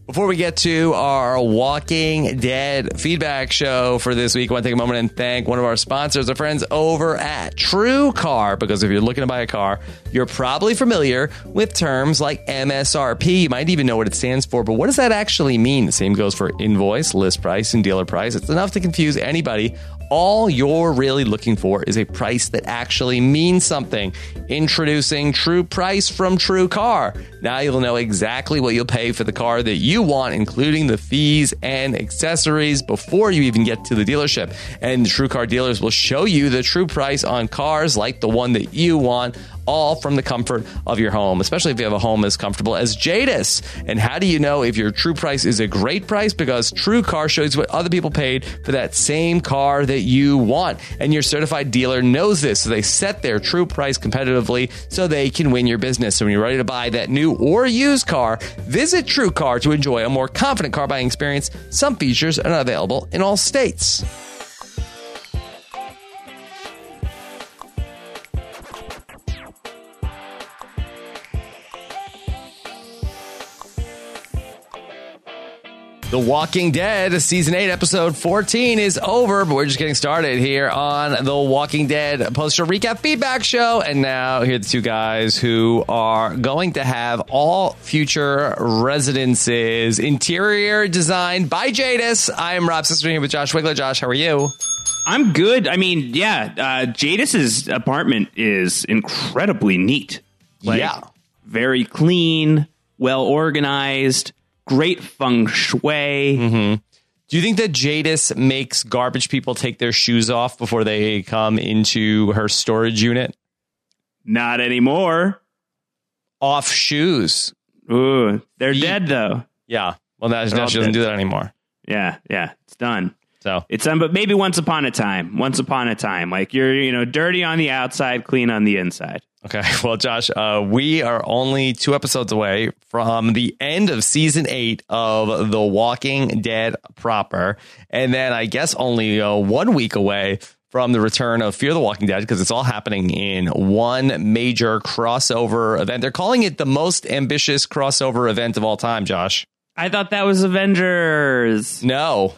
Before we get to our Walking Dead feedback show for this week, I want to take a moment and thank one of our sponsors, our friends over at TrueCar, because if you're looking to buy a car, you're probably familiar with terms like MSRP. You might even know what it stands for, but what does that actually mean? The same goes for invoice, list price, and dealer price. It's enough to confuse anybody. All you're really looking for is a price that actually means something. Introducing True Price from TrueCar. Now you'll know exactly what you'll pay for the car that you want, including the fees and accessories, before you even get to the dealership. And the TrueCar dealers will show you the true price on cars like the one that you want, all from the comfort of your home, especially if you have a home as comfortable as Jadis. And how do you know if your true price is a great price? Because TrueCar shows you what other people paid for that same car that you want. And your certified dealer knows this, so they set their true price competitively so they can win your business. So when you're ready to buy that new or used car, visit TrueCar to enjoy a more confident car buying experience. Some features are not available in all states. The Walking Dead Season 8, Episode 14 is over, but we're just getting started here on the Walking Dead Post-Show Recap Feedback Show. And now here are the two guys who are going to have all future residences interior designed by Jadis. I am Rob Sister here with Josh Wigler. Josh, how are you? I'm good. I mean, Jadis's apartment is incredibly neat. Very clean, well organized. Great feng shui. Mm-hmm. Do you think that Jadis makes garbage people take their shoes off before they come into her storage unit? Not anymore. Off shoes. Ooh, they're dead though. Yeah. Well, now she doesn't do that anymore. Yeah. It's done. So it's done, but maybe once upon a time. Like you're, dirty on the outside, clean on the inside. Okay, well, Josh, we are only 2 episodes away from the end of Season 8 of The Walking Dead proper. And then I guess only 1 week away from the return of Fear the Walking Dead, because it's all happening in one major crossover event. They're calling it the most ambitious crossover event of all time, Josh. I thought that was Avengers. No.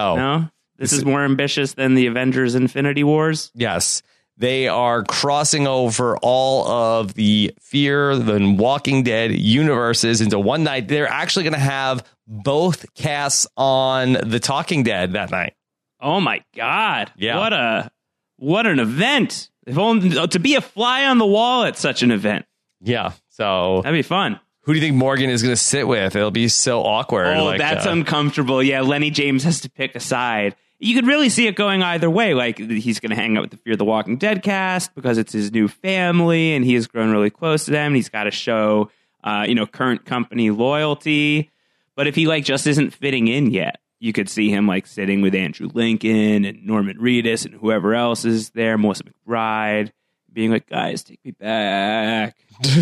This is more ambitious than the Avengers Infinity Wars? Yes. They are crossing over all of the Fear the Walking Dead universes into one night. They're actually going to have both casts on The Talking Dead that night. Oh, my God. Yeah. What an event. If only to be a fly on the wall at such an event. Yeah. So that'd be fun. Who do you think Morgan is going to sit with? It'll be so awkward. Oh, that's uncomfortable. Yeah, Lenny James has to pick a side. You could really see it going either way. Like, he's going to hang out with the Fear the Walking Dead cast because it's his new family and he has grown really close to them. And he's got to show, current company loyalty. But if he just isn't fitting in yet, you could see him sitting with Andrew Lincoln and Norman Reedus and whoever else is there, Melissa McBride, being like, guys, take me back.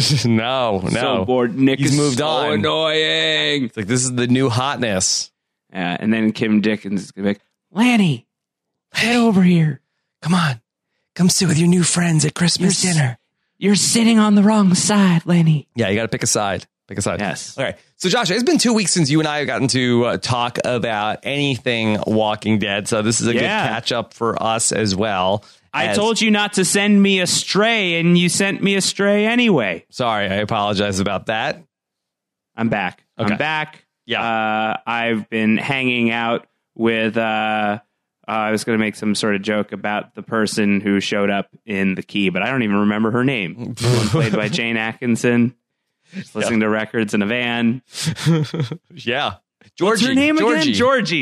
No. So bored. Nick He's is moved so on. Annoying. It's this is the new hotness. Yeah, and then Kim Dickens is going to be like, Lanny, get over here. Come on. Come sit with your new friends at Christmas dinner. You're sitting on the wrong side, Lanny. Yeah, you got to pick a side. Yes. Okay. So, Josh, it's been 2 weeks since you and I have gotten to talk about anything Walking Dead. So this is a good catch up for us as well. I told you not to send me astray, and you sent me astray anyway. Sorry, I apologize about that. I'm back. Okay. I'm back. Yeah. I've been hanging out with, I was going to make some sort of joke about the person who showed up in The Key, but I don't even remember her name. Played by Jane Atkinson. Just listening to records in a van. Yeah. Georgie. What's her name again?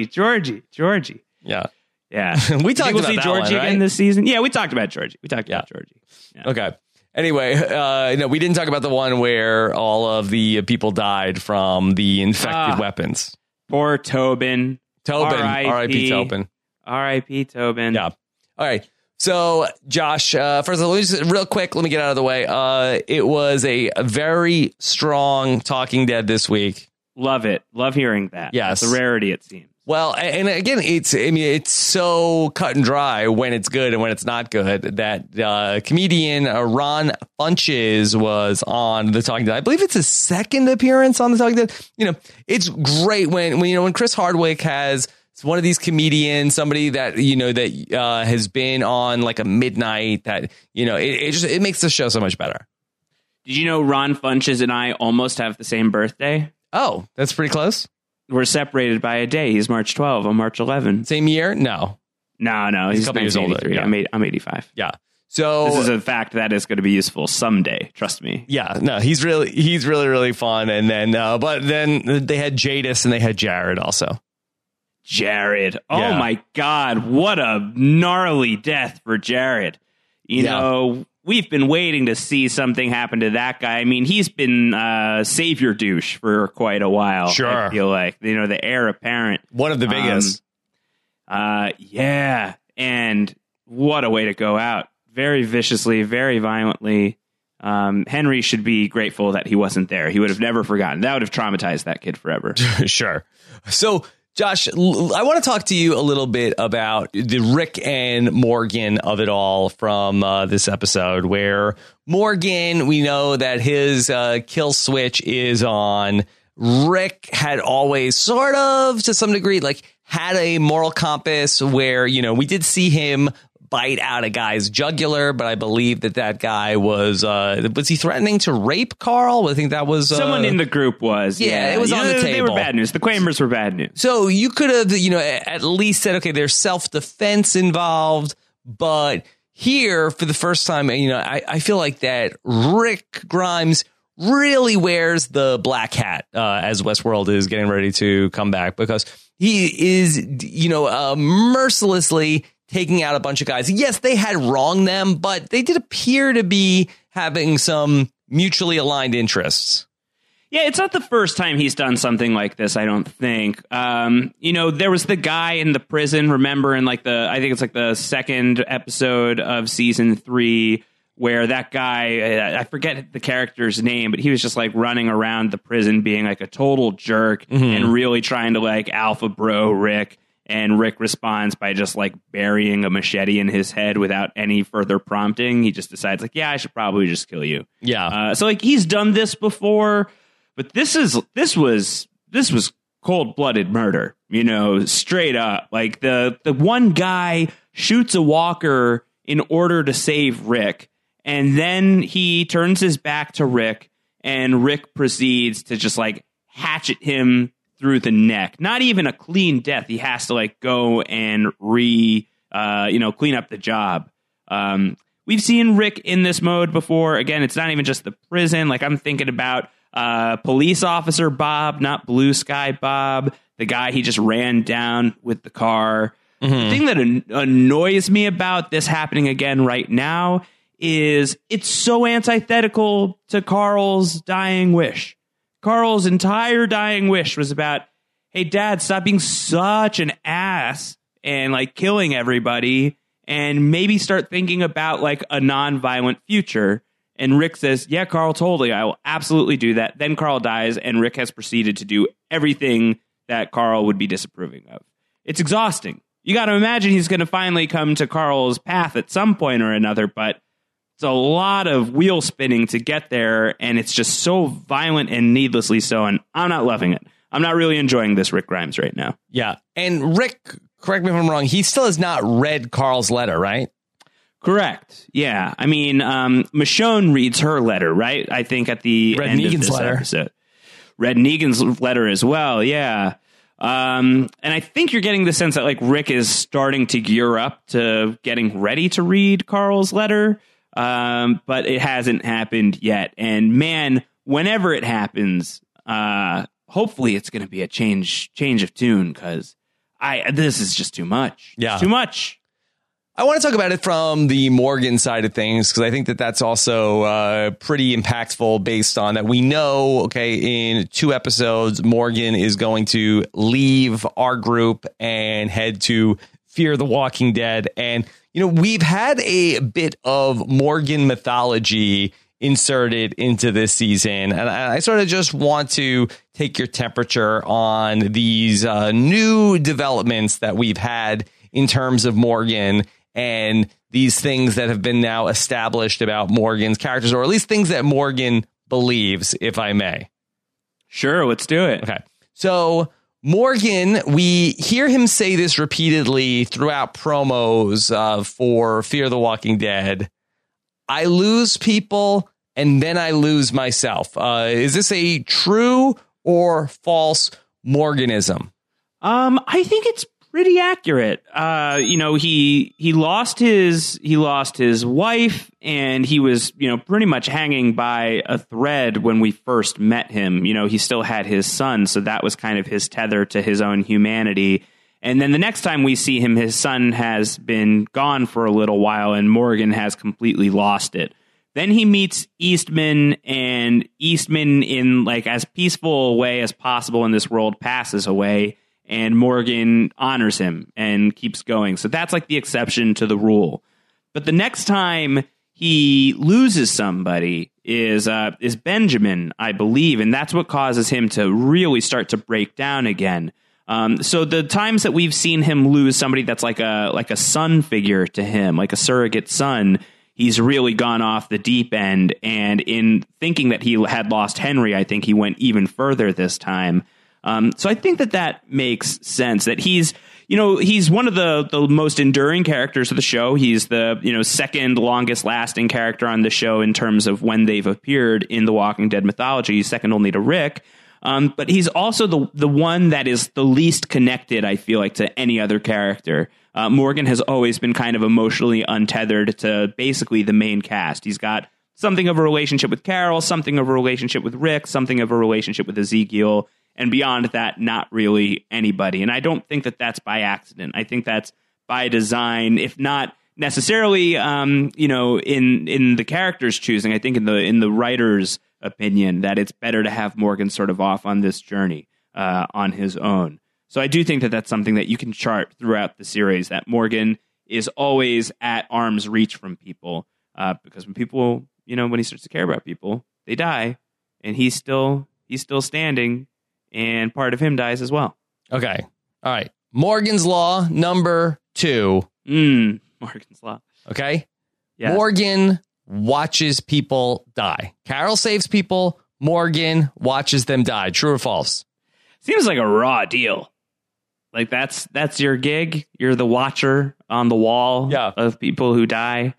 Georgie. Yeah. Yeah. We talked about see that Georgie one, right? again this season. Yeah, we talked about Georgie. Yeah. Okay. Anyway, we didn't talk about the one where all of the people died from the infected weapons. Poor Tobin. R.I.P. Tobin. R.I.P. Tobin. Yeah. All right. So, Josh, first of all, real quick, let me get out of the way. It was a very strong Talking Dead this week. Love it. Love hearing that. Yes. It's a rarity, it seems. Well, and again, it's so cut and dry when it's good and when it's not good that comedian Ron Funches was on The Talking Dead. I believe it's his second appearance on The Talking Dead. It's great when Chris Hardwick has one of these comedians, somebody that, that has been on like a midnight that, it makes the show so much better. Did you know Ron Funches and I almost have the same birthday? Oh, that's pretty close. We're separated by a day. He's March 12. I'm March 11. Same year? No. He's a couple years older. Yeah. I'm 85. Yeah. So this is a fact that is going to be useful someday. Trust me. Yeah. No, he's really fun. And then, but then they had Jadis and they had Jared also. Jared. Oh my God. What a gnarly death for Jared. You know, we've been waiting to see something happen to that guy. I mean, he's been savior douche for quite a while. Sure. I feel like, the heir apparent. One of the biggest. Yeah. And what a way to go out. Very viciously, very violently. Henry should be grateful that he wasn't there. He would have never forgotten. That would have traumatized that kid forever. Sure. So, Josh, I want to talk to you a little bit about the Rick and Morgan of it all from this episode, where Morgan, we know that his kill switch is on. Rick had always sort of, to some degree, like had a moral compass where, we did see him bite out a guy's jugular, but I believe that guy was he threatening to rape Carl? I think that was someone in the group was. Yeah, it was on the table. They were bad news. The Quamers were bad news. So you could have, at least said, okay, there's self-defense involved, but here for the first time, I feel like that Rick Grimes really wears the black hat as Westworld is getting ready to come back, because he is, mercilessly taking out a bunch of guys. Yes, they had wronged them, but they did appear to be having some mutually aligned interests. Yeah, it's not the first time he's done something like this, I don't think. There was the guy in the prison, remember, in I think it's like the second episode of season 3, where that guy, I forget the character's name, but he was just like running around the prison being like a total jerk and really trying to like alpha bro Rick. And Rick responds by just like burying a machete in his head without any further prompting. He just decides like, yeah, I should probably just kill you. Yeah. So like he's done this before, but this was cold-blooded murder, straight up. Like the one guy shoots a walker in order to save Rick, and then he turns his back to Rick, and Rick proceeds to just like hatchet him through the neck. Not even a clean death. He has to like go and clean up the job. We've seen Rick in this mode before. Again, it's not even just the prison. Like I'm thinking about police officer Bob, not Blue Sky Bob, the guy he just ran down with the car. The thing that annoys me about this happening again right now is it's so antithetical to Carl's dying wish. Carl's entire dying wish was about, hey, Dad, stop being such an ass and like killing everybody, and maybe start thinking about like a non-violent future. And Rick says, yeah, Carl, totally. I will absolutely do that. Then Carl dies, and Rick has proceeded to do everything that Carl would be disapproving of. It's exhausting. You got to imagine he's going to finally come to Carl's path at some point or another, but it's a lot of wheel spinning to get there, and it's just so violent and needlessly so, and I'm not loving it. I'm not really enjoying this Rick Grimes right now. Yeah, and Rick, correct me if I'm wrong, he still has not read Carl's letter, right? Correct. Yeah. I mean, Michonne reads her letter, right? I think at the end of this episode. Read Negan's letter as well, yeah. And I think you're getting the sense that like Rick is starting to gear up to getting ready to read Carl's letter. But it hasn't happened yet. And man, whenever it happens, hopefully it's going to be a change of tune, because this is just too much. Yeah. It's too much. I want to talk about it from the Morgan side of things, because I think that's also pretty impactful based on that. We know, okay, in 2 episodes, Morgan is going to leave our group and head to Fear the Walking Dead. And we've had a bit of Morgan mythology inserted into this season. And I sort of just want to take your temperature on these new developments that we've had in terms of Morgan and these things that have been now established about Morgan's characters, or at least things that Morgan believes, if I may. Sure, let's do it. Okay. So Morgan, we hear him say this repeatedly throughout promos for Fear the Walking Dead. I lose people and then I lose myself. Is this a true or false Morganism? I think it's pretty accurate. He lost his wife, and he was, pretty much hanging by a thread when we first met him. He still had his son, so that was kind of his tether to his own humanity. And then the next time we see him, his son has been gone for a little while, and Morgan has completely lost it. Then he meets Eastman, and Eastman, in like as peaceful a way as possible in this world, passes away, and Morgan honors him and keeps going. So that's like the exception to the rule. But the next time he loses somebody is Benjamin, I believe, and that's what causes him to really start to break down again. So the times that we've seen him lose somebody that's like a son figure to him, like a surrogate son, he's really gone off the deep end. And in thinking that he had lost Henry, I think he went even further this time. So I think that makes sense, that he's one of the most enduring characters of the show. He's the, second longest lasting character on the show in terms of when they've appeared in the Walking Dead mythology. He's second only to Rick. But he's also the one that is the least connected, I feel like, to any other character. Morgan has always been kind of emotionally untethered to basically the main cast. He's got something of a relationship with Carol, something of a relationship with Rick, something of a relationship with Ezekiel. And beyond that, not really anybody. And I don't think that that's by accident. I think that's by design, if not necessarily, in the character's choosing. I think in the writer's opinion that it's better to have Morgan sort of off on this journey on his own. So I do think that that's something that you can chart throughout the series, that Morgan is always at arm's reach from people, because when people, when he starts to care about people, they die, and he's still standing. And part of him dies as well. Okay. All right. Morgan's Law number 2. Morgan's Law. Okay. Yes. Morgan watches people die. Carol saves people. Morgan watches them die. True or false? Seems like a raw deal. Like that's your gig. You're the watcher on the wall of people who die.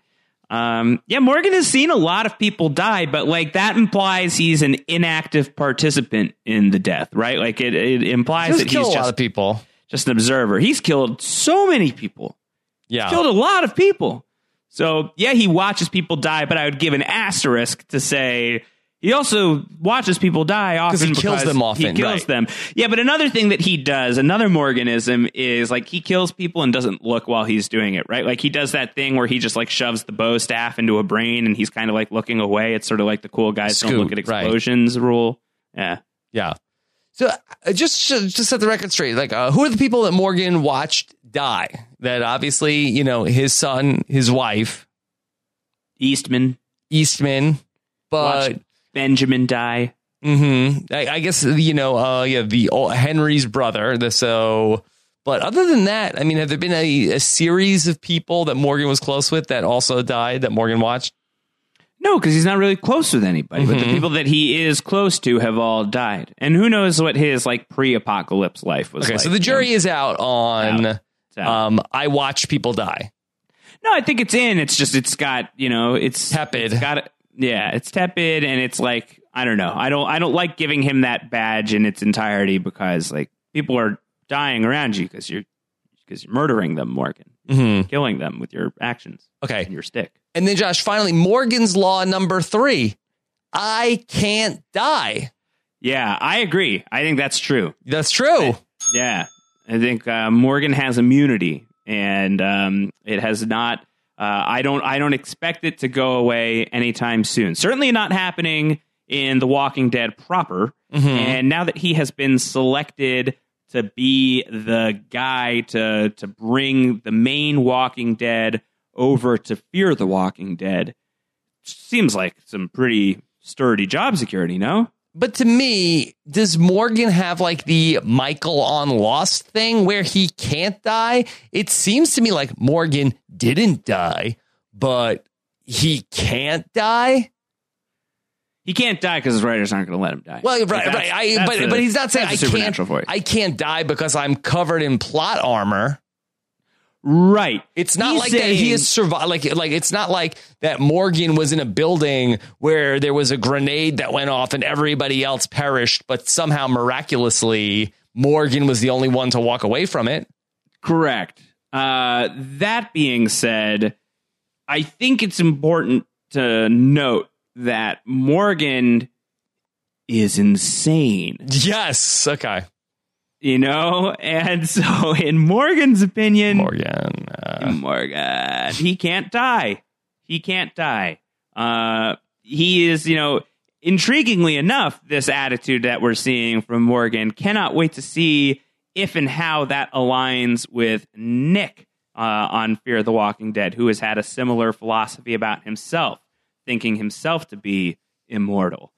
Morgan has seen a lot of people die, but like that implies he's an inactive participant in the death, right? Like it implies that he's just a lot of people, just an observer. He's killed so many people. Yeah, he's killed a lot of people. So he watches people die, but I would give an asterisk to say he also watches people die often because he kills them often. He kills them. Yeah, but another thing that he does, another Morganism, is like he kills people and doesn't look while he's doing it, right? Like he does that thing where he just like shoves the bow staff into a brain and he's kind of like looking away. It's sort of like the cool guys don't look at explosions rule. Yeah. Yeah. So just set the record straight. Like who are the people that Morgan watched die? That obviously, his son, his wife. Eastman. But watched Benjamin die. Mm-hmm. I guess, the Henry's brother. But other than that, I mean, have there been a series of people that Morgan was close with that also died that Morgan watched? No, because he's not really close with anybody. But the people that he is close to have all died. And who knows what his like pre-apocalypse life was like. Okay, so the jury is out on I watched people die. No, I think it's in. It's just it's got, it's tepid. It's got it's tepid, and it's like I don't know. I don't like giving him that badge in its entirety because like people are dying around you because you're murdering them, Morgan, killing them with your actions. Okay, and your stick. And then Josh, finally, Morgan's Law number 3: I can't die. Yeah, I agree. I think that's true. That's true. I think Morgan has immunity, and it has not. I don't expect it to go away anytime soon. Certainly not happening in The Walking Dead proper. And now that he has been selected to be the guy to bring the main Walking Dead over to Fear the Walking Dead, seems like some pretty sturdy job security, no? But to me, does Morgan have like the Michael on Lost thing where he can't die? It seems to me like Morgan didn't die, but he can't die. He can't die because his writers aren't going to let him die. Well, right. But he's not saying I can't die because I'm covered in plot armor. Right. It's not like that he has survived. Like it's not like that Morgan was in a building where there was a grenade that went off and everybody else perished, but somehow miraculously Morgan was the only one to walk away from it. Correct. That being said, I think it's important to note that Morgan is insane. Yes. Okay. You know, and so in Morgan's opinion, Morgan, he can't die. He can't die. He is, intriguingly enough, this attitude that we're seeing from Morgan, cannot wait to see if and how that aligns with Nick on Fear the Walking Dead, who has had a similar philosophy about himself, thinking himself to be immortal.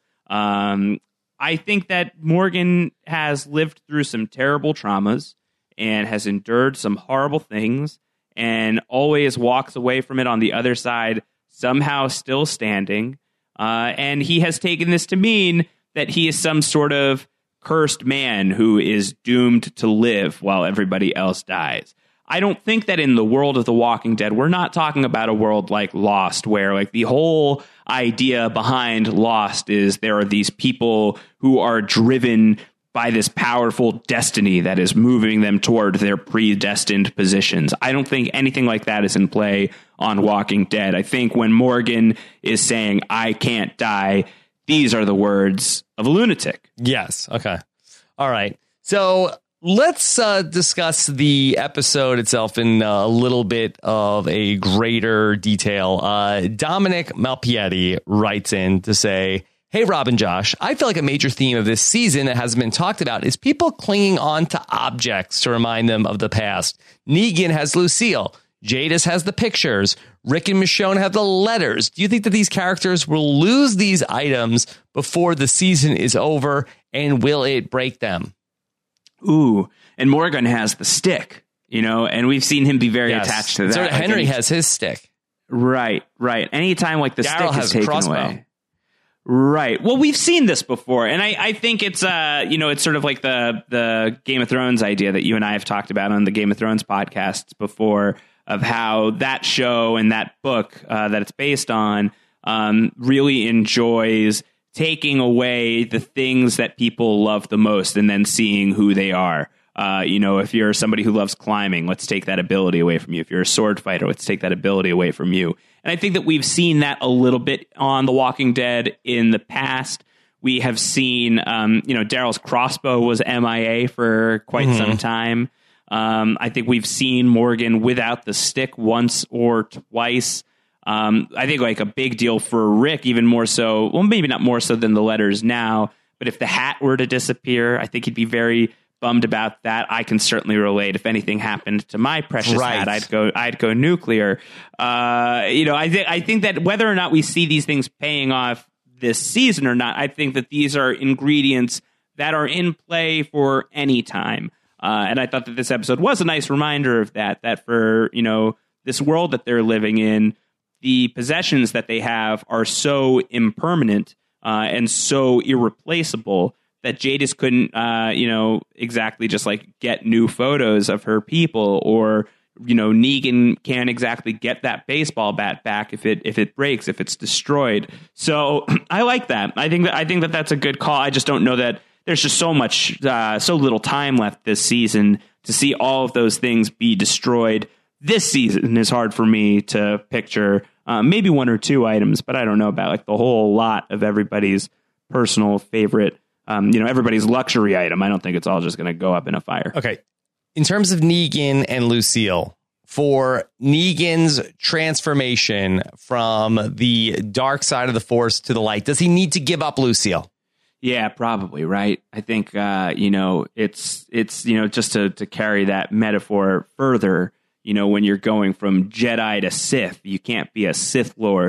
I think that Morgan has lived through some terrible traumas and has endured some horrible things and always walks away from it on the other side, somehow still standing. And he has taken this to mean that he is some sort of cursed man who is doomed to live while everybody else dies. I don't think that in the world of The Walking Dead, we're not talking about a world like Lost, where like the whole idea behind Lost is there are these people who are driven by this powerful destiny that is moving them toward their predestined positions. I don't think anything like that is in play on Walking Dead. I think when Morgan is saying, I can't die, these are the words of a lunatic. Yes. Okay. All right. So let's discuss the episode itself in a little bit of a greater detail. Dominic Malpietti writes in to say, hey, Rob and Josh, I feel like a major theme of this season that hasn't been talked about is people clinging on to objects to remind them of the past. Negan has Lucille. Jadis has the pictures. Rick and Michonne have the letters. Do you think that these characters will lose these items before the season is over, and will it break them? Ooh, and Morgan has the stick, and we've seen him be very attached to that. So Henry has his stick. Right. Anytime like the Daryl stick is taken away. Right. Well, we've seen this before, and I think it's it's sort of like the Game of Thrones idea that you and I have talked about on the Game of Thrones podcasts before, of how that show and that book that it's based on really enjoys taking away the things that people love the most and then seeing who they are. If you're somebody who loves climbing, let's take that ability away from you. If you're a sword fighter, let's take that ability away from you. And I think that we've seen that a little bit on The Walking Dead in the past. We have seen, Daryl's crossbow was MIA for quite some time. I think we've seen Morgan without the stick once or twice. I think like a big deal for Rick, even more so, well, maybe not more so than the letters now, but if the hat were to disappear, I think he'd be very bummed about that. I can certainly relate. If anything happened to my precious hat, I'd go nuclear. I think that whether or not we see these things paying off this season or not, I think that these are ingredients that are in play for any time. And I thought that this episode was a nice reminder of that for, this world that they're living in, the possessions that they have are so impermanent and so irreplaceable that Jadis couldn't, exactly just like get new photos of her people, or, Negan can't exactly get that baseball bat back if it breaks, if it's destroyed. So I like that. I think that that's a good call. I just don't know that there's just so little time left this season to see all of those things be destroyed. This season is hard for me to picture. Maybe one or two items, but I don't know about like the whole lot of everybody's personal favorite, everybody's luxury item. I don't think it's all just going to go up in a fire. Okay. In terms of Negan and Lucille, for Negan's transformation from the dark side of the Force to the light, does he need to give up Lucille? Yeah, probably. Right. I think, it's just to carry that metaphor further, when you're going from Jedi to Sith, you can't be a Sith Lord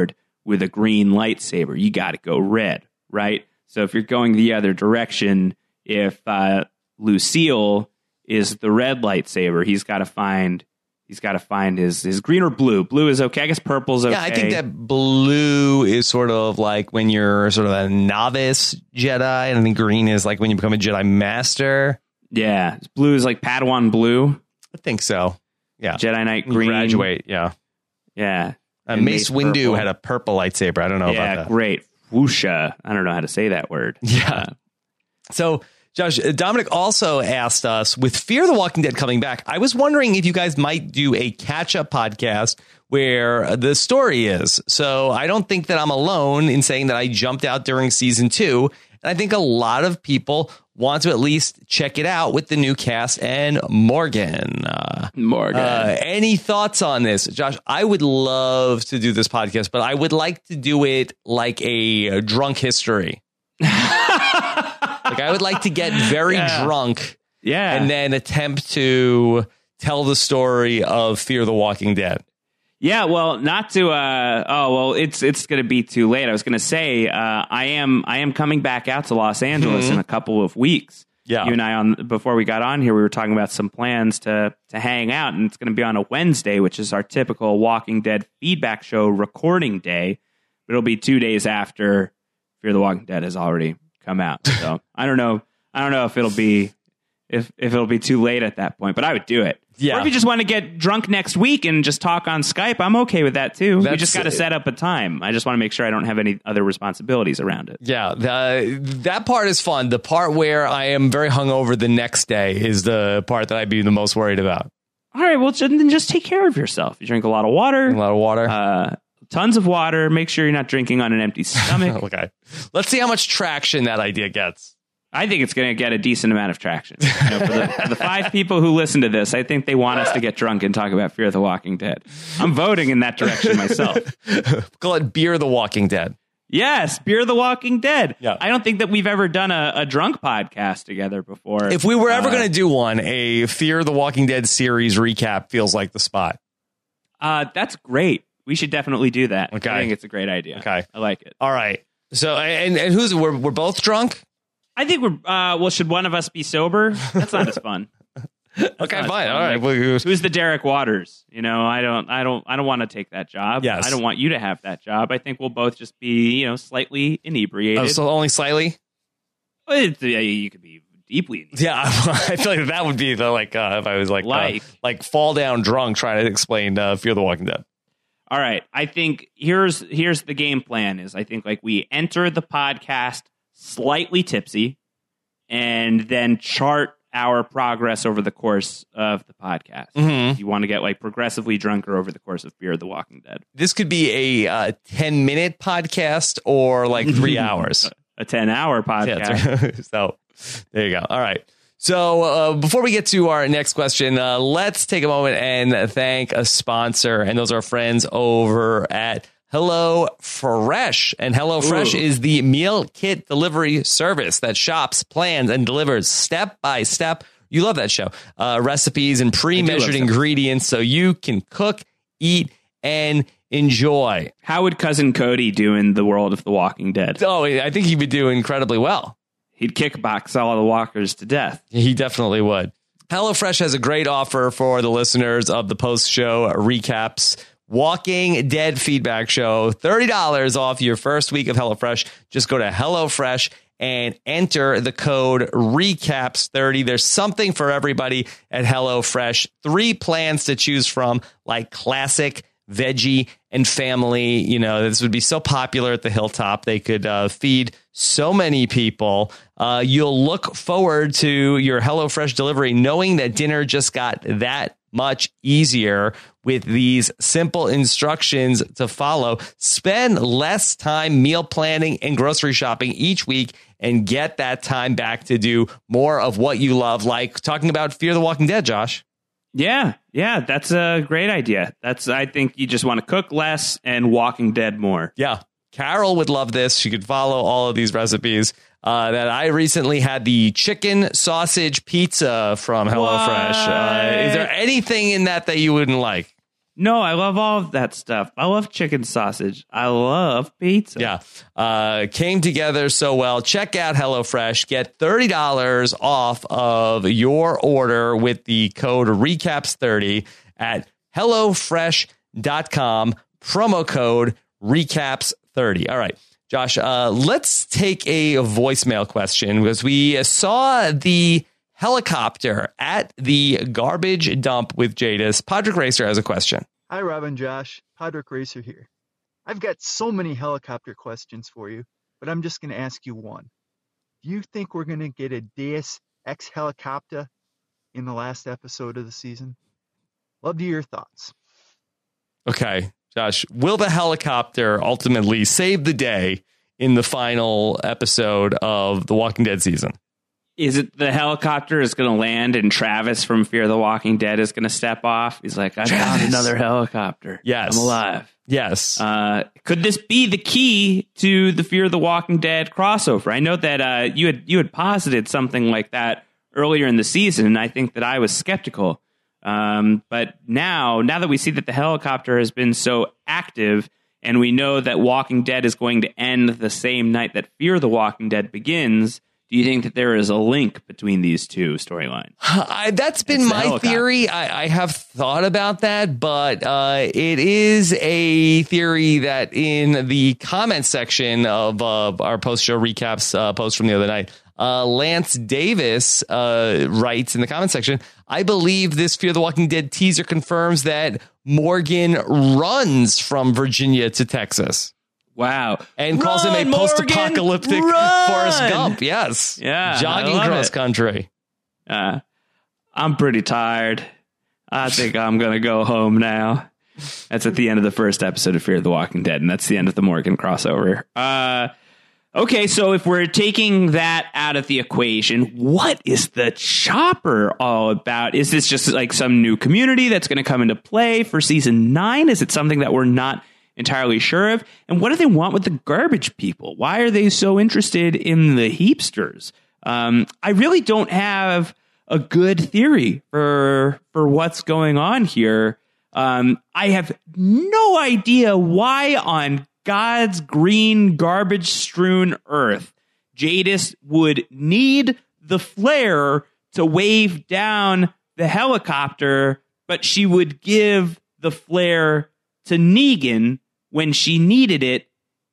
with a green lightsaber. You got to go red, right? So if you're going the other direction, if Lucille is the red lightsaber, he's got to find his green or blue. Blue is okay. I guess purple's okay. Yeah, I think that blue is sort of like when you're sort of a novice Jedi, and I think green is like when you become a Jedi Master. Yeah, blue is like Padawan blue. I think so. Yeah, Jedi Knight when you green. graduate. Yeah, yeah. Mace Windu purple. had a purple lightsaber. I don't know about that. Yeah, great. Whoosha. I don't know how to say that word. Yeah. So, Josh, Dominic also asked us, with Fear the Walking Dead coming back, I was wondering if you guys might do a catch-up podcast where the story is. So I don't think that I'm alone in saying that I jumped out during season 2. And I think a lot of people want to at least check it out with the new cast and Morgan. Any thoughts on this? Josh, I would love to do this podcast, but I would like to do it like a drunk history. Like I would like to get very drunk and then attempt to tell the story of Fear the Walking Dead. Yeah, well, not to it's going to be too late. I was going to say I am coming back out to Los Angeles in a couple of weeks. Yeah. You and I before we got on here, we were talking about some plans to hang out, and it's going to be on a Wednesday, which is our typical Walking Dead feedback show recording day. But it'll be 2 days after Fear the Walking Dead has already come out. So I don't know if it'll be too late at that point, but I would do it. Yeah. Or if you just want to get drunk next week and just talk on Skype, I'm okay with that too. We just got to set up a time. I just want to make sure I don't have any other responsibilities around it. Yeah, that part is fun. The part where I am very hungover the next day is the part that I'd be the most worried about. All right, well, then just take care of yourself. You drink a lot of water. Tons of water. Make sure you're not drinking on an empty stomach. Okay. Let's see how much traction that idea gets. I think it's going to get a decent amount of traction. For the 5 people who listen to this, I think they want us to get drunk and talk about Fear the Walking Dead. I'm voting in that direction myself. Call it Beer the Walking Dead. Yes, Beer the Walking Dead. Yeah. I don't think that we've ever done a drunk podcast together before. If we were ever going to do one, a Fear the Walking Dead series recap feels like the spot. That's great. We should definitely do that. Okay. I think it's a great idea. Okay. I like it. All right. So, and we're both drunk? I think should one of us be sober? That's not as fun. Okay, fine. All right. Who's the Derek Waters? I don't want to take that job. Yes. I don't want you to have that job. I think we'll both just be, slightly inebriated. Oh, so only slightly? You could be deeply inebriated. Yeah, I feel like that would be the if I was like fall down drunk trying to explain Fear the Walking Dead. All right. I think here's the game plan is I think we enter the podcast slightly tipsy and then chart our progress over the course of the podcast. Mm-hmm. You want to get progressively drunker over the course of Fear the Walking Dead. This could be a 10-minute podcast or 3 hours. A 10-hour podcast. Yeah, so there you go. All right. So before we get to our next question, let's take a moment and thank a sponsor. And those are our friends over at HelloFresh. And HelloFresh is the meal kit delivery service that shops, plans, and delivers step by step. You love that show. Recipes and pre-measured ingredients so you can cook, eat, and enjoy. How would Cousin Cody do in the world of The Walking Dead? Oh, I think he would do incredibly well. He'd kickbox all the walkers to death. He definitely would. HelloFresh has a great offer for the listeners of the post-show recaps Walking Dead feedback show. $30 off your first week of HelloFresh. Just go to HelloFresh and enter the code RECAPS30. There's something for everybody at HelloFresh. 3 plans to choose from, like classic, veggie, and family. This would be so popular at the Hilltop. They could feed so many people. You'll look forward to your HelloFresh delivery knowing that dinner just got that much easier with these simple instructions to follow. Spend less time meal planning and grocery shopping each week and get that time back to do more of what you love, like talking about Fear the Walking Dead, Josh. Yeah, that's a great idea. I think you just want to cook less and Walking Dead more. Yeah. Carol would love this. She could follow all of these recipes. That I recently had the chicken sausage pizza from HelloFresh. Is there anything in that you wouldn't like? No, I love all of that stuff. I love chicken sausage. I love pizza. Yeah. Came together so well. Check out HelloFresh. Get $30 off of your order with the code RECAPS30 at HelloFresh.com. Promo code RECAPS30. All right, Josh, let's take a voicemail question because we saw the helicopter at the garbage dump with Jadis. Podrick Racer has a question. Hi, Rob and Josh. Podrick Racer here. I've got so many helicopter questions for you, but I'm just going to ask you one. Do you think we're going to get a Deus Ex Helicopter in the last episode of the season? Love to hear your thoughts. Okay, Josh, will the helicopter ultimately save the day in the final episode of The Walking Dead season? Is it the helicopter is going to land and Travis from Fear the Walking Dead is going to step off? He's like, I found another helicopter. Yes. I'm alive. Yes. Could this be the key to the Fear the Walking Dead crossover? I know that you had posited something like that earlier in the season, and I think that I was skeptical. But now that we see that the helicopter has been so active, and we know that Walking Dead is going to end the same night that Fear the Walking Dead begins, do you think that there is a link between these two storylines? That's been my theory. I have thought about that, but it is a theory that in the comment section of our post-show recaps post from the other night, Lance Davis writes in the comment section, I believe this Fear the Walking Dead teaser confirms that Morgan runs from Virginia to Texas. Wow. And calls him a post-apocalyptic Forrest Gump. Yes. Yeah. Jogging cross country. I'm pretty tired. I think I'm going to go home now. That's at the end of the first episode of Fear the Walking Dead, and that's the end of the Morgan crossover. Okay, so if we're taking that out of the equation, what is the chopper all about? Is this just like some new community that's going to come into play for season 9? Is it something that we're not entirely sure of? And what do they want with the garbage people? Why are they so interested in the heapsters? I really don't have a good theory for what's going on here. I have no idea why on God's green garbage strewn earth Jadis would need the flare to wave down the helicopter, but she would give the flare to Negan when she needed it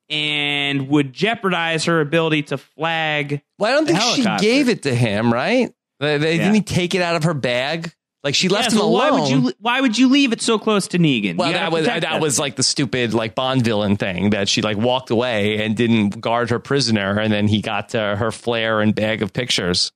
and would jeopardize her ability to flag. Well, I don't think she gave it to him, right? Didn't he take it out of her bag? Like she left him alone. Why would you leave it so close to Negan? Well, that was like the stupid like Bond villain thing that she like walked away and didn't guard her prisoner, and then he got to her flare and bag of pictures.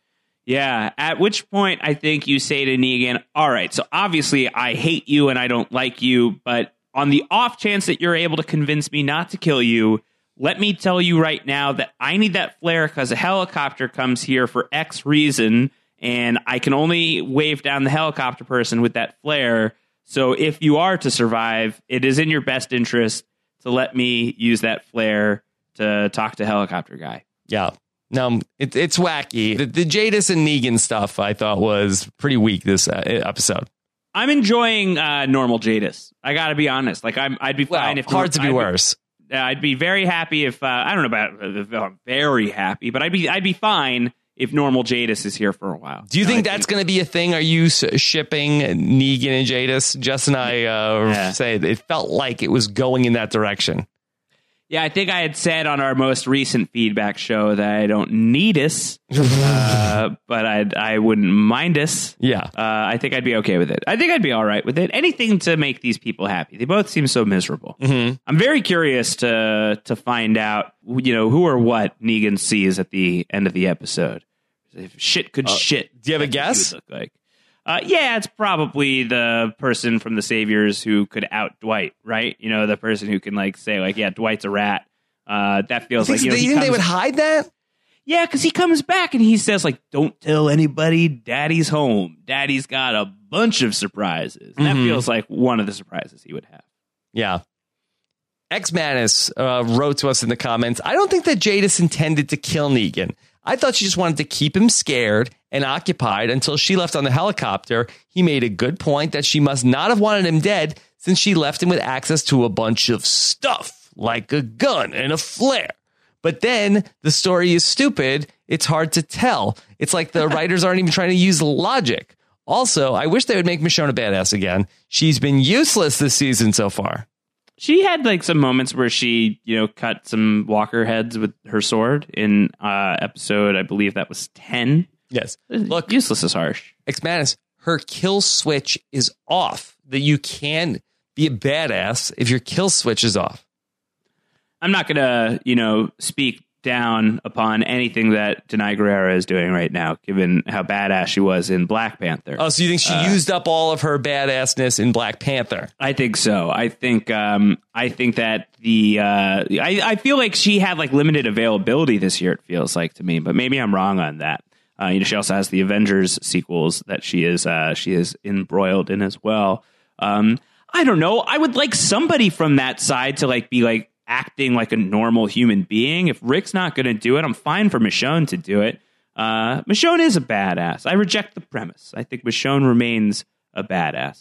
Yeah, at which point I think you say to Negan, all right, so obviously I hate you and I don't like you, but on the off chance that you're able to convince me not to kill you, let me tell you right now that I need that flare because a helicopter comes here for X reason, and I can only wave down the helicopter person with that flare. So if you are to survive, it is in your best interest to let me use that flare to talk to helicopter guy. Yeah. No, it's wacky. The Jadis and Negan stuff I thought was pretty weak this episode. I'm enjoying normal Jadis. I got to be honest. Like I'd be fine if hard to be worse. I'd be very happy if I don't know about very happy, but I'd be fine if normal Jadis is here for a while. Do you think that's going to be a thing? Are you shipping Negan and Jadis? Jess and I say it felt like it was going in that direction. Yeah, I think I had said on our most recent feedback show that I don't need us, but I wouldn't mind us. Yeah. I think I'd be okay with it. I think I'd be all right with it. Anything to make these people happy. They both seem so miserable. Mm-hmm. I'm very curious to find out, who or what Negan sees at the end of the episode. If shit could shit. Do you have a guess? Look like. Yeah, it's probably the person from the Saviors who could out Dwight, right? The person who can say yeah, Dwight's a rat. That feels like you think they would hide that? Yeah, because he comes back and he says don't tell anybody Daddy's home. Daddy's got a bunch of surprises. And that feels like one of the surprises he would have. Yeah. X Manus wrote to us in the comments, I don't think that Jadis intended to kill Negan. I thought she just wanted to keep him scared and occupied until she left on the helicopter. He made a good point that she must not have wanted him dead since she left him with access to a bunch of stuff like a gun and a flare. But then the story is stupid. It's hard to tell. It's like the writers aren't even trying to use logic. Also, I wish they would make Michonne a badass again. She's been useless this season so far. She had like some moments where she, cut some walker heads with her sword in episode, I believe that was 10. Yes. Look, useless is harsh. Xmanus, her kill switch is off. That you can be a badass if your kill switch is off. I'm not going to, speak down upon anything that Denai Guerrera is doing right now, given how badass she was in Black Panther. Oh, so you think she used up all of her badassness in Black Panther? I think so. I think that I feel like she had like limited availability this year. It feels like to me, but maybe I'm wrong on that. She also has the Avengers sequels that she is embroiled in as well. I don't know. I would like somebody from that side to like be like acting like a normal human being. If Rick's not going to do it, I'm fine for Michonne to do it. Michonne is a badass. I reject the premise. I think Michonne remains a badass.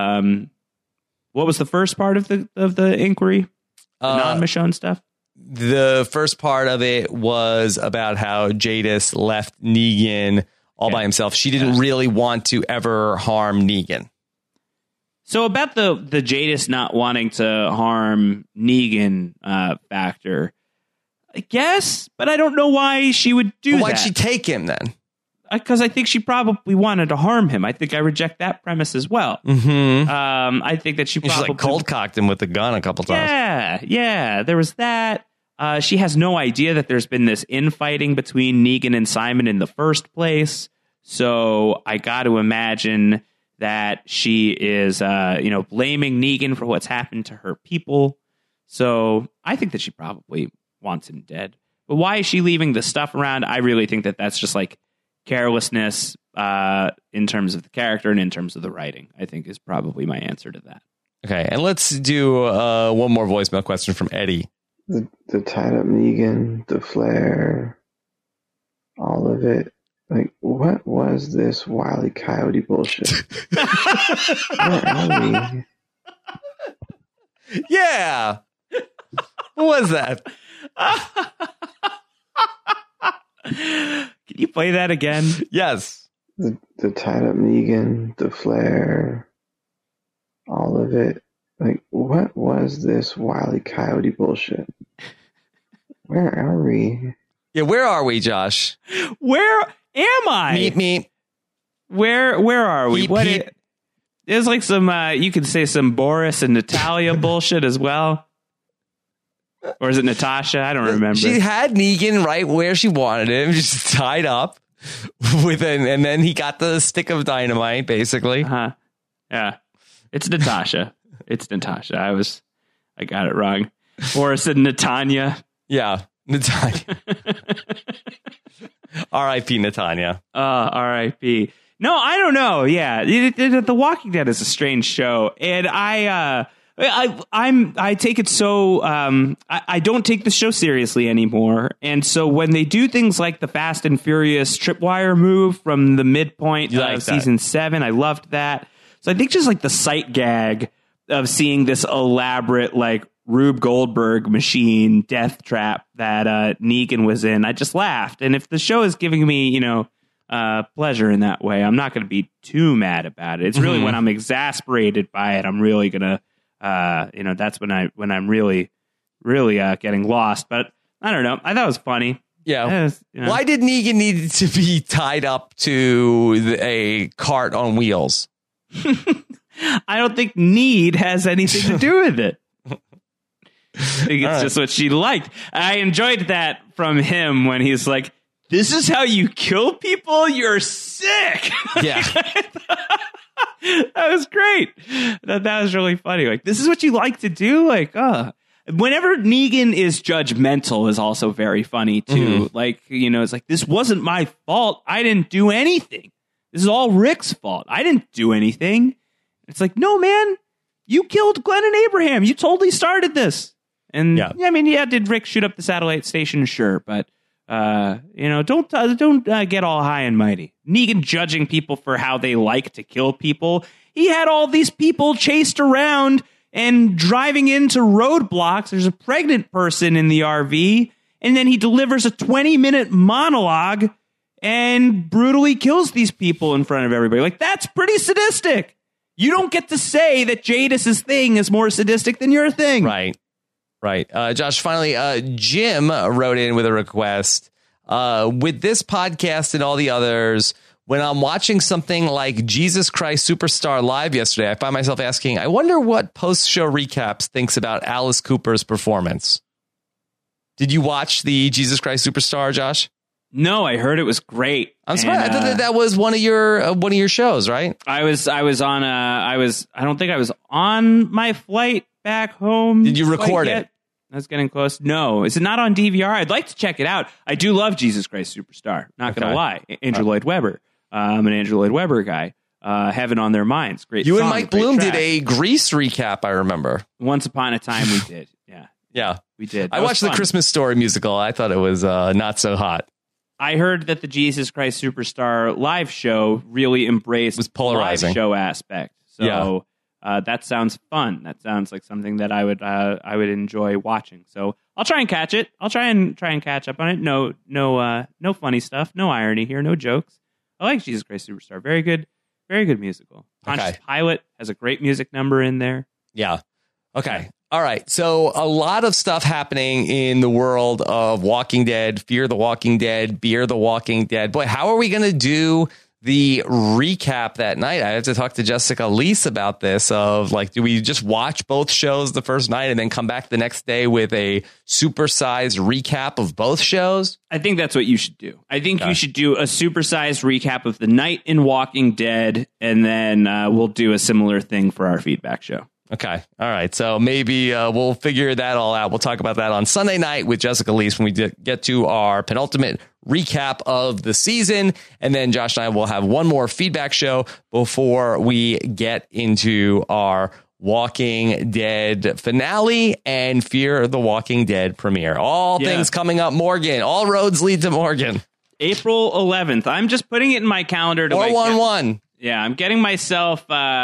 What was the first part of the inquiry? The non-Michonne stuff? The first part of it was about how Jadis left Negan all by himself. She didn't really want to ever harm Negan. So about the Jadis not wanting to harm Negan factor, I guess, but I don't know why she would do that. Why'd she take him then? Because I think she probably wanted to harm him. I think I reject that premise as well. Mm-hmm. I think that she probably like cold cocked him with a gun a couple times. Yeah. There was that. She has no idea that there's been this infighting between Negan and Simon in the first place. So I got to imagine that she is, blaming Negan for what's happened to her people. So I think that she probably wants him dead. But why is she leaving the stuff around? I really think that that's just like carelessness in terms of the character and in terms of the writing, I think is probably my answer to that. Okay, and let's do one more voicemail question from Eddie. The tied up Negan, the flare, all of it. Like, what was this Wile E. Coyote bullshit? Where are we? Yeah. What was that? Can you play that again? Yes. The tied up Negan, the flare, all of it. Like, what was this Wile E. Coyote bullshit? Where are we? Yeah, where are we, Josh? Where am I? Meet. Where are we? Peep. There's like some, you could say some Boris and Natalia bullshit as well. Or is it Natasha? I don't remember. She had Negan right where she wanted him, just tied up and then he got the stick of dynamite, basically. Yeah. It's Natasha. It's Natasha. I got it wrong. Boris and Natanya. Yeah, Natanya. R.I.P. Natanya. R.I.P. No, I don't know. Yeah, The Walking Dead is a strange show, and I take it so I don't take the show seriously anymore, and so when they do things like the Fast and Furious tripwire move from the midpoint of season 7, I loved that. So I think just like the sight gag of seeing this elaborate like Rube Goldberg machine death trap that Negan was in, I just laughed. And if the show is giving me, pleasure in that way, I'm not going to be too mad about it. It's really when I'm exasperated by it, I'm really going to, that's when I'm really, really getting lost. But I don't know. I thought it was funny. Yeah. Why did Negan need to be tied up to a cart on wheels? I don't think need has anything to do with it. I think it's just what she liked. I enjoyed that from him when he's like, "This is how you kill people? You're sick." Yeah. That was great. That was really funny. Like, this is what you like to do? Like, whenever Negan is judgmental is also very funny too. Like, it's like, this wasn't my fault. I didn't do anything. This is all Rick's fault. I didn't do anything. It's like, no, man, you killed Glenn and Abraham. You totally started this. And did Rick shoot up the satellite station? Sure. But Don't get all high and mighty. Negan judging people for how they like to kill people. He had all these people chased around and driving into roadblocks. There's a pregnant person in the RV, and then he delivers a 20-minute monologue and brutally kills these people in front of everybody. Like, that's pretty sadistic. You don't get to say that Jadis's thing is more sadistic than your thing. Right. Josh, finally, Jim wrote in with a request. With this podcast and all the others, when I'm watching something like Jesus Christ Superstar Live yesterday, I find myself asking, I wonder what post-show recaps thinks about Alice Cooper's performance. Did you watch the Jesus Christ Superstar, Josh? No, I heard it was great. I'm surprised. I thought that was one of your shows, right? I don't think I was on my flight back home. Did you record it? I was getting close. No. Is it not on DVR? I'd like to check it out. I do love Jesus Christ Superstar. Not going to lie. Andrew Lloyd Webber. I'm an Andrew Lloyd Webber guy. Have it on their minds. Great. You song, and Mike Bloom did a Grease recap, I remember. Once upon a time we did. Yeah. Yeah. We did. I watched the Christmas Story musical. I thought it was not so hot. I heard that the Jesus Christ Superstar live show really embraced was polarizing live show aspect. So that sounds fun. That sounds like something that I would enjoy watching. So I'll try and catch it. I'll try and catch up on it. No funny stuff. No irony here. No jokes. I like Jesus Christ Superstar. Very good musical. Pontius Pilate has a great music number in there. Yeah. Okay. All right. So a lot of stuff happening in the world of Walking Dead, Fear the Walking Dead, Beer the Walking Dead. Boy, how are we going to do the recap that night? I have to talk to Jessica Leese about this of like, do we just watch both shows the first night and then come back the next day with a supersized recap of both shows? I think that's what you should do. I think you should do a supersized recap of the night in Walking Dead, and then we'll do a similar thing for our feedback show. Okay. All right. So maybe we'll figure that all out. We'll talk about that on Sunday night with Jessica Leese when we get to our penultimate recap of the season. And then Josh and I will have one more feedback show before we get into our Walking Dead finale and Fear the Walking Dead premiere. All things coming up, Morgan. All roads lead to Morgan. April 11th. I'm just putting it in my calendar to 411. Yeah, I'm getting myself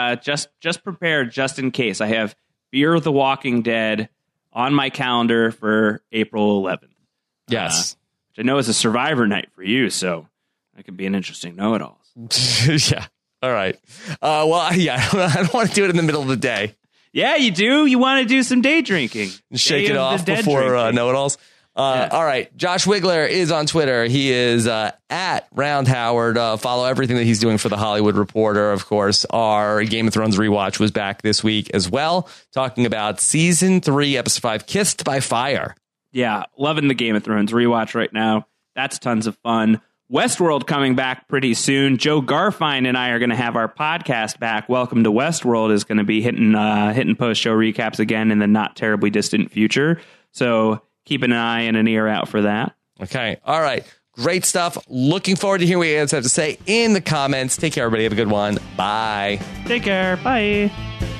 just prepared just in case. I have Fear the Walking Dead on my calendar for April 11th. Yes. Which I know is a Survivor night for you, so that could be an interesting know-it-all. Yeah. All right. I don't want to do it in the middle of the day. Yeah, you do. You want to do some day drinking. Shake it off before know-it-alls. All right. Josh Wigler is on Twitter. He is at Round Howard. Follow everything that he's doing for The Hollywood Reporter. Of course, our Game of Thrones rewatch was back this week as well, talking about season 3, episode 5, Kissed by Fire. Yeah, loving the Game of Thrones rewatch right now. That's tons of fun. Westworld coming back pretty soon. Joe Garfine and I are going to have our podcast back. Welcome to Westworld is going to be hitting post-show recaps again in the not terribly distant future. So keep an eye and an ear out for that. Okay. All right. Great stuff. Looking forward to hearing what you guys have to say in the comments. Take care, everybody. Have a good one. Bye. Take care. Bye.